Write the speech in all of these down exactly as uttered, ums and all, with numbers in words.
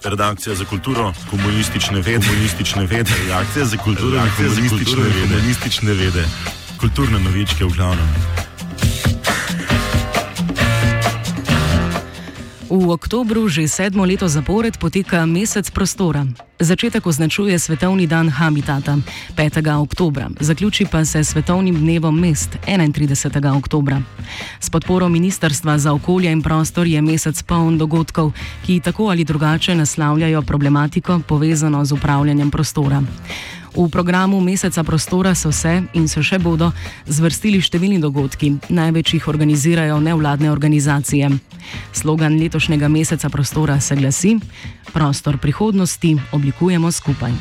Redakcija za kulturo, komunistične vede, komunistične vede, redakcija za kulturo, redakcija za komunistične vede, komunistične vede, kulturne novičke v glavnem. V oktobru že sedmo leto zapored poteka Mesec prostora. Začetek označuje Svetovni dan habitata petega oktobra, zaključi pa se Svetovnim dnevom mest enaintridesetega oktobra. S podporo Ministrstva za okolje in prostor je mesec poln dogodkov, ki tako ali drugače naslavljajo problematiko povezano z upravljanjem prostora. V programu Meseca prostora so se in se še bodo zvrstili številni dogodki, največ jih organizirajo nevladne organizacije. Slogan letošnjega Meseca prostora se glasi: Prostor prihodnosti oblikujemo skupaj.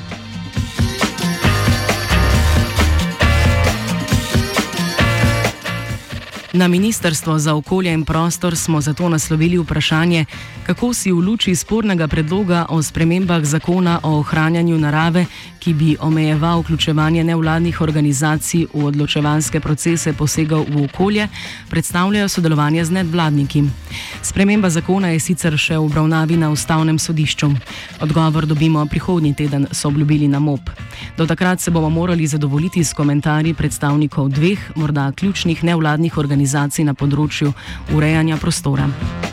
Na Ministrstvo za okolje in prostor smo zato naslovili vprašanje, kako si v luči spornega predloga o spremembah zakona o ohranjanju narave, ki bi omejeval vključevanje nevladnih organizacij v odločevalske procese posegov v okolje, predstavljajo sodelovanje z nevladniki. Sprememba zakona je sicer še v obravnavi na Ustavnem sodišču. Odgovor dobimo prihodnji teden, so obljubili na M O P. Do takrat se bomo morali zadovoljiti s komentarji predstavnikov dveh, morda ključnih nevladnih organizacij na področju urejanja prostora.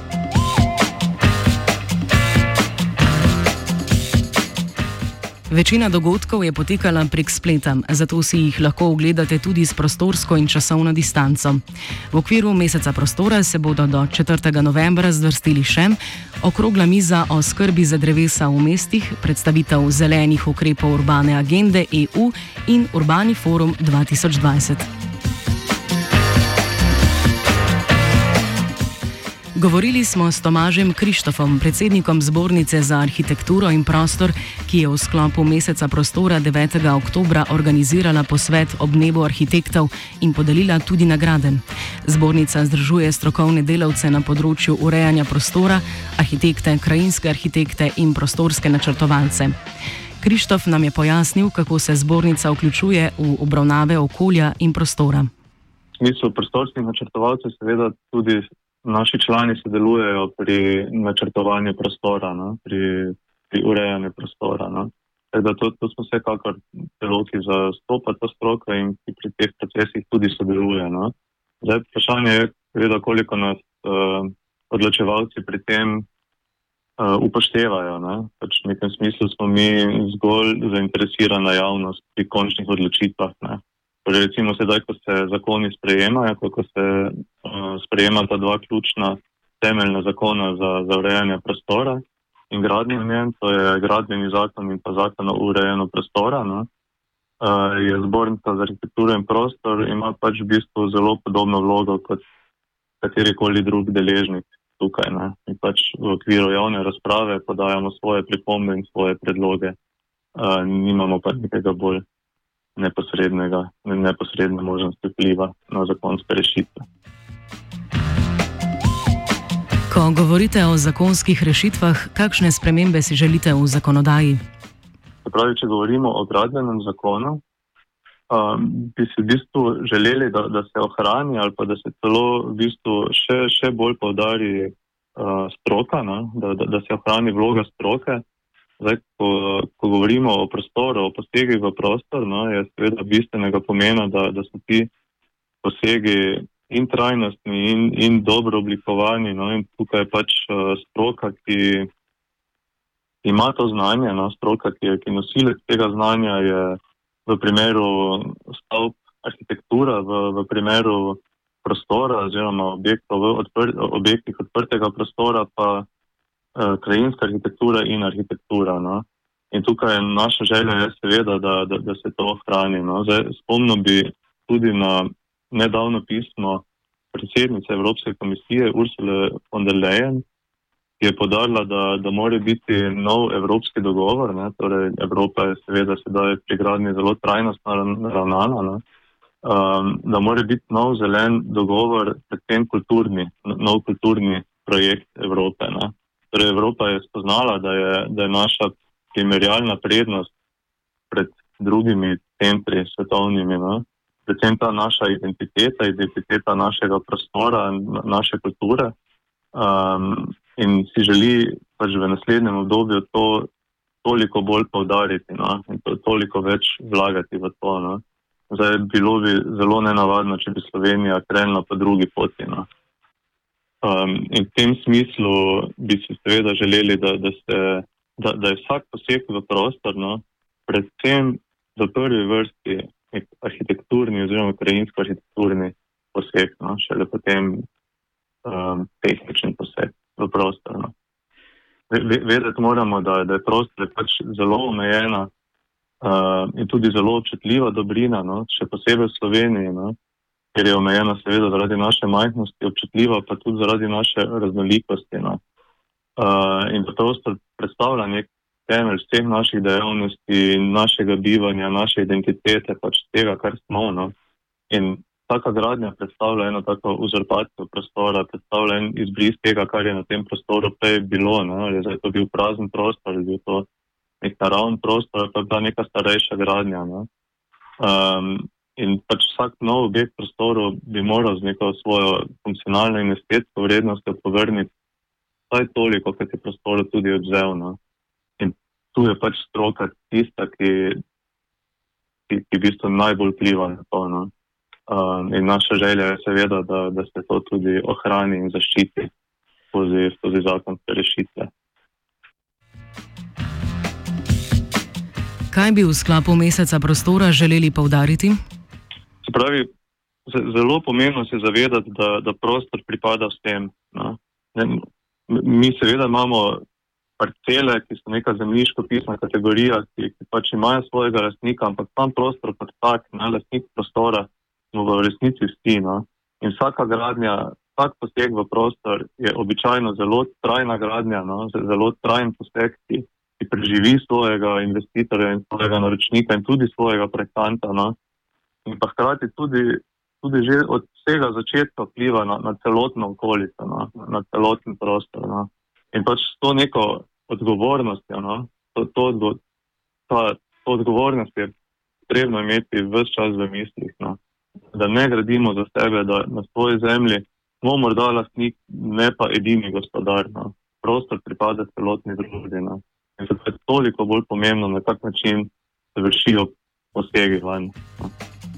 Večina dogodkov je potekala prek spleta, zato si jih lahko ogledate tudi s prostorsko in časovno distanco. V okviru Meseca prostora se bodo do četrtega novembra zvrstili še okrogla miza o skrbi za drevesa v mestih, predstavitev zelenih ukrepov urbane agende E U in Urbani forum dva tisoč dvajset. Govorili smo s Tomažem Krištofom, predsednikom Zbornice za arhitekturo in prostor, ki je v sklopu Meseca prostora devetega oktobra organizirala posvet ob dnevu arhitektov in podelila tudi nagrade. Zbornica združuje strokovne delavce na področju urejanja prostora, arhitekte, krajinske arhitekte in prostorske načrtovalce. Krištof nam je pojasnil, kako se zbornica vključuje v obravnave okolja in prostora. V smislu prostorskih načrtovalcev seveda tudi naši člani sodelujejo pri načrtovanju prostora, no? pri, pri urejanju prostora. No? Tako to, to smo vsekakor zelo, ki zastopa ta stroka in ki pri teh procesih tudi sodeluje. No? Zdaj, vprašanje je, seveda, koliko nas uh, odločevalci pri tem uh, upoštevajo. Ne? Pač v nekem smislu smo mi zgolj zainteresirana javnost pri končnih odločitvah. Ne? Recimo sedaj, ko se zakoni sprejemajo, ko se uh, sprejemata dva ključna temeljna zakona za, za urejanje prostora in gradnje v njem, to je gradbeni zakon in pa zakon o urejanju prostora, no? uh, je Zbornica za arhitekturo in prostor ima pač v bistvu zelo podobno vlogo kot katerikoli drug deležnik tukaj. Ne? In pač v okviru javne razprave podajamo svoje pripombe in svoje predloge. Uh, nimamo pa nekega bolj neposrednega, neposredne možnosti vpliva na zakonske rešitve. Ko govorite o zakonskih rešitvah, kakšne spremembe si želite v zakonodaji? Se pravi, če govorimo o gradbenem zakonu, um, bi si v bistvu želeli, da, da se ohrani ali pa da se celo v bistvu še, še bolj poudari uh, stroka, no? da, da, da se ohrani vloga stroke. Zdaj, ko, ko govorimo o prostoru, o posegih v prostor, no, je seveda bistvenega pomena, da, da so ti posegi in trajnostni in, in dobro oblikovani. No, in tukaj je pač uh, stroka, ki ima to znanje, no, stroka, ki je ki nosilec tega znanja, je v primeru stavb arhitektura, v, v primeru prostora oziroma objektov v odpr, objektih odprtega prostora pa krajinska arhitektura in arhitektura. No. In tukaj naša želja je seveda, da, da, da se to ohrani. No. Zdaj, spomnil bi tudi na nedavno pismo predsednice Evropske komisije Ursule von der Leyen, ki je podarila, da, da mora biti nov evropski dogovor. Ne. Torej, Evropa je seveda sedaj pri gradnji zelo trajnostno ravnana. Ne. Um, da mora biti nov zelen dogovor, predvsem kulturni, nov kulturni projekt Evrope. Ne. Torej, Evropa je spoznala, da je, da je naša primerjalna prednost pred drugimi centri svetovnimi, no? Predvsem ta naša identiteta, identiteta našega prostora, naše kulture um, in si želi pač v naslednjem obdobju to toliko bolj poudariti, no, in to, toliko več vlagati v to, no. Zdaj, bilo bi zelo nenavadno, če bi Slovenija krenila po drugi poti, no. Um, in v tem smislu bi si seveda želeli, da, da, se, da, da je vsak poseg v prostor, no, predvsem v prvi vrsti arhitekturni oziroma krajinsko arhitekturni poseg, no, šele potem um, tehnični poseg v prostor, no. Vedeti moramo, da, da je prostor pač zelo omejena uh, in tudi zelo občutljiva dobrina, no, še posebej v Sloveniji, no, ker je omejena seveda zaradi naše majhnosti, občutljiva pa tudi zaradi naše raznolikosti, no. Uh, in prostor predstavlja nek temelj vseh naših dejavnosti, našega bivanja, naše identitete, pač tega, kar smo, no. In taka gradnja predstavlja eno tako uzurpacijo prostora, predstavlja en izbris tega, kar je na tem prostoru prej bilo, no. Ali je zdaj to bil prazen prostor, ali je bil to nek naravn prostor, ali pa je bila neka starejša gradnja, no. Um, in pač vsak nov objekt prostoru bi moral z neko svojo funkcionalno in estetsko vrednostjo povrniti vsaj toliko, kot je prostoru tudi odvzel, no. In tu je pač stroka tista, ki, ki, ki v bistvu najbolj vpliva na to, no. Um, in naša želja je seveda, da, da se to tudi ohrani in zaščiti skozi, skozi zakonske rešitve. Kaj bi v sklopu meseca prostora želeli poudariti? Se pravi, zelo pomembno se zavedati, da, da prostor pripada vsem, no. Mi seveda imamo parcele, ki so neka zemljiško-pisna kategorija, ki, ki pač imajo svojega lastnika, ampak tam prostor kot tak, ne, lastnik prostora smo v resnici vsi, no. In vsaka gradnja, vsak poseg v prostor je običajno zelo trajna gradnja, no, zelo trajen poseg, ki, ki preživi svojega investitorja in svojega naročnika in tudi svojega projektanta, no. In pa hkrati tudi, tudi že od vsega začetka vpliva na, na celotno okolico, no, na celoten prostor, no. In pač to neko odgovornostjo, no, to, to, ta, to odgovornost je potrebno imeti ves čas v mislih, no. Da ne gradimo za sebe, da na svoji zemlji smo morda lastnik, ne pa edini gospodar, no. Prostor pripada celotni družbi, no. In zato je toliko bolj pomembno, na kak način se vršijo posegi vanj, no.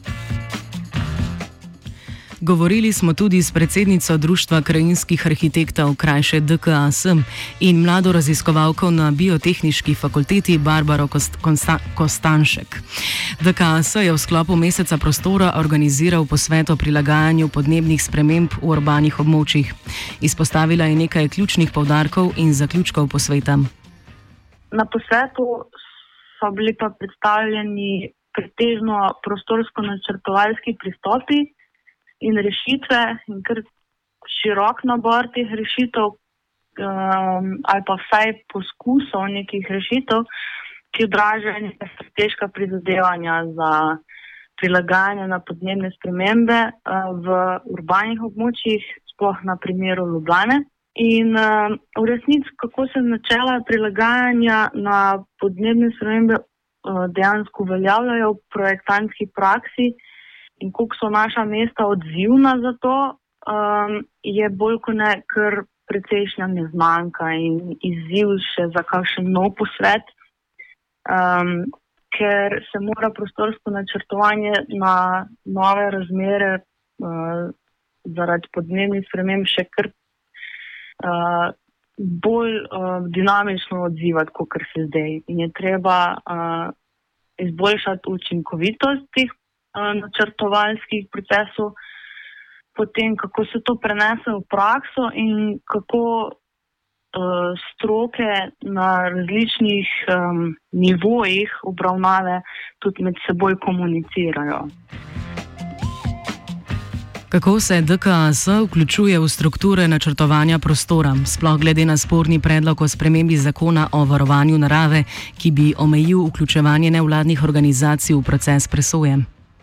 Govorili smo tudi s predsednico Društva krajinskih arhitektov, krajše D K A S, in mlado raziskovalko na Biotehniški fakulteti Barbaro Kost- Konsta- Kostanšek. D K A S je v sklopu meseca prostora organiziral posvet o prilagajanju podnebnih sprememb v urbanih območjih. Izpostavila je nekaj ključnih poudarkov in zaključkov posveta. Na posvetu so bili pa predstavljeni pretežno prostorsko-načrtovalski pristopi in rešitve, in kar širok nabor teh rešitev, um, ali pa vsaj poskusov nekih rešitev, ki odražajo neka strateška prizadevanja za prilagajanje na podnebne spremembe uh, v urbanih območjih, sploh na primeru Ljubljane. In uh, v resnici, kako se načela prilagajanja na podnebne spremembe uh, dejansko uveljavljajo v projektantski praksi, in koliko so naša mesta odzivna za to, um, je bolj kot ne kar precejšnja neznanka in izziv še za kakšen nov posvet, um, ker se mora prostorsko načrtovanje na nove razmere uh, zaradi podnebnih sprememb še kar uh, bolj uh, dinamično odzivati, kot se zdaj. In je treba uh, izboljšati učinkovitost teh načrtovalskih procesov, potem kako se to prenese v prakso in kako uh, stroke na različnih um, nivojih obravnave tudi med seboj komunicirajo. Kako se D K A S vključuje v strukture načrtovanja prostora, sploh glede na sporni predlog o spremembi zakona o varovanju narave, ki bi omejil vključevanje nevladnih organizacij v proces presoje?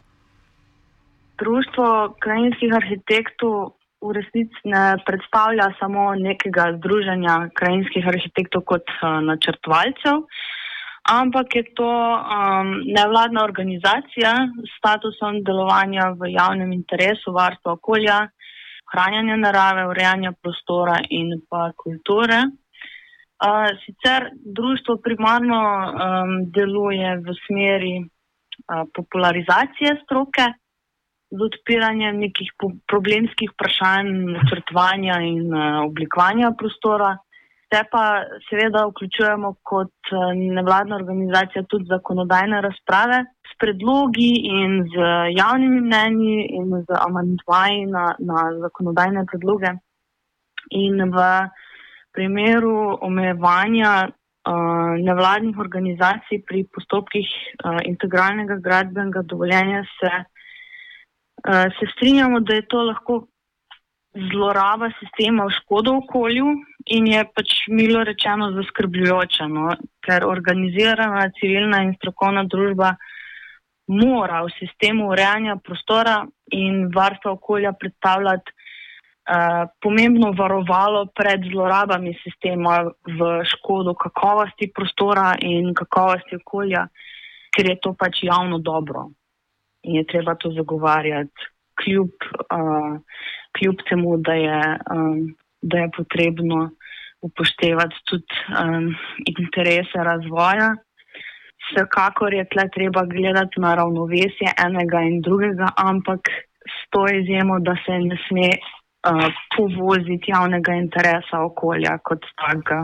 Društvo krajinskih arhitektov v resnici ne predstavlja samo nekega združenja krajinskih arhitektov kot uh, načrtovalcev, ampak je to um, nevladna organizacija s statusom delovanja v javnem interesu, varstva okolja, ohranjanja narave, urejanja prostora in pa kulture. Uh, sicer društvo primarno um, deluje v smeri uh, popularizacije stroke z odpiranjem nekih po- problemskih vprašanj, načrtovanja in uh, oblikovanja prostora. Te pa seveda vključujemo kot uh, nevladna organizacija tudi zakonodajne razprave s predlogi in z javnimi mnenji in z amandmaji na, na zakonodajne predloge. In v primeru omejevanja uh, nevladnih organizacij pri postopkih uh, integralnega gradbenega dovoljenja se, uh, se strinjamo, da je to lahko zloraba sistema v škodo okolju in je pač milo rečeno zaskrbljujoče, no? Ker organizirana civilna in strokovna družba mora v sistemu urejanja prostora in varstva okolja predstavljati Uh, pomembno varovalo pred zlorabami sistema v škodo kakovosti prostora in kakovosti okolja, ker je to pač javno dobro in je treba to zagovarjati kljub, uh, kljub temu, da je, um, da je potrebno upoštevati tudi um, interese razvoja. Vsekakor je tle treba gledati na ravnovesje enega in drugega, ampak s to izjemo, da se ne sme Uh, povoziti javnega interesa okolja kot takega.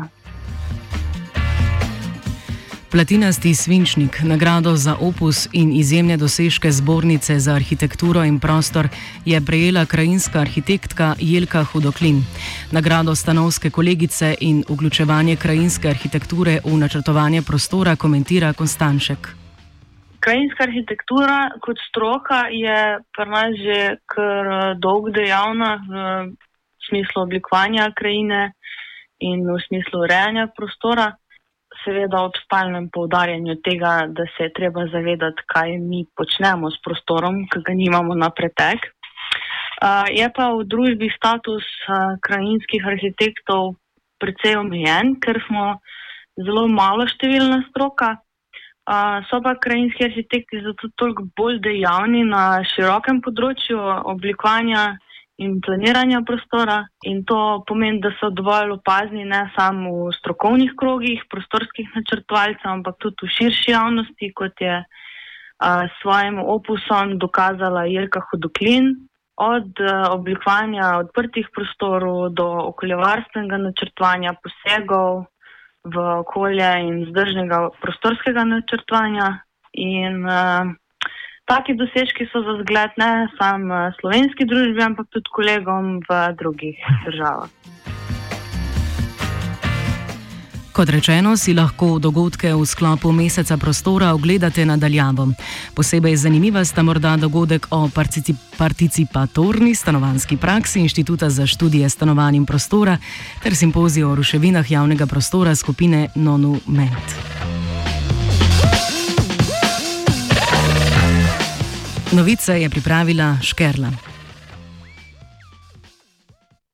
Platinasti svinčnik, nagrado za opus in izjemne dosežke Zbornice za arhitekturo in prostor, je prejela krajinska arhitektka Jelka Hudoklin. Nagrado stanovske kolegice in vključevanje krajinske arhitekture v načrtovanje prostora komentira Konstanšek. Krajinska arhitektura kot stroka je pri nas že kar dolgo dejavna v smislu oblikovanja krajine in v smislu urejanja prostora. Seveda ob stalnem poudarjanju tega, da se je treba zavedati, kaj mi počnemo s prostorom, ki ga nimamo na pretek. Uh, je pa v družbi status uh, krajinskih arhitektov precej omejen, ker smo zelo malo številna stroka. Uh, so pa krajinski arhitekti zato toliko bolj dejavni na širokem področju oblikovanja in planiranja prostora in to pomeni, da so dovolj opazni ne samo v strokovnih krogih prostorskih načrtovalcev, ampak tudi v širši javnosti, kot je uh, s svojim opusom dokazala Jelka Hudoklin. Od uh, oblikovanja odprtih prostorov do okoljevarstvenega načrtovanja posegov v okolje in vzdržnega prostorskega načrtovanja in uh, taki dosežki so za zgled ne samo slovenski družbi, ampak tudi kolegom v drugih državah. Kot rečeno, si lahko dogodke v sklopu Meseca prostora ogledate nadaljavo. Posebej zanimiva sta morda dogodek o particip- participatorni stanovanjski praksi Inštituta za študije stanovanj in prostora ter simpozij o ruševinah javnega prostora skupine Nonument. Novice je pripravila Škerla.